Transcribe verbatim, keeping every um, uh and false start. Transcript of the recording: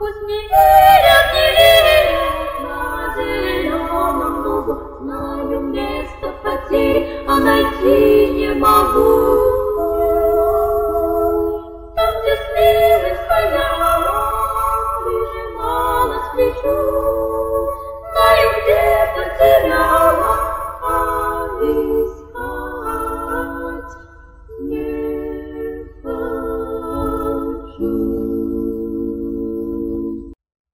Пусть не верят, не верят, на зеленом лугу знаю место потери, а найти не могу.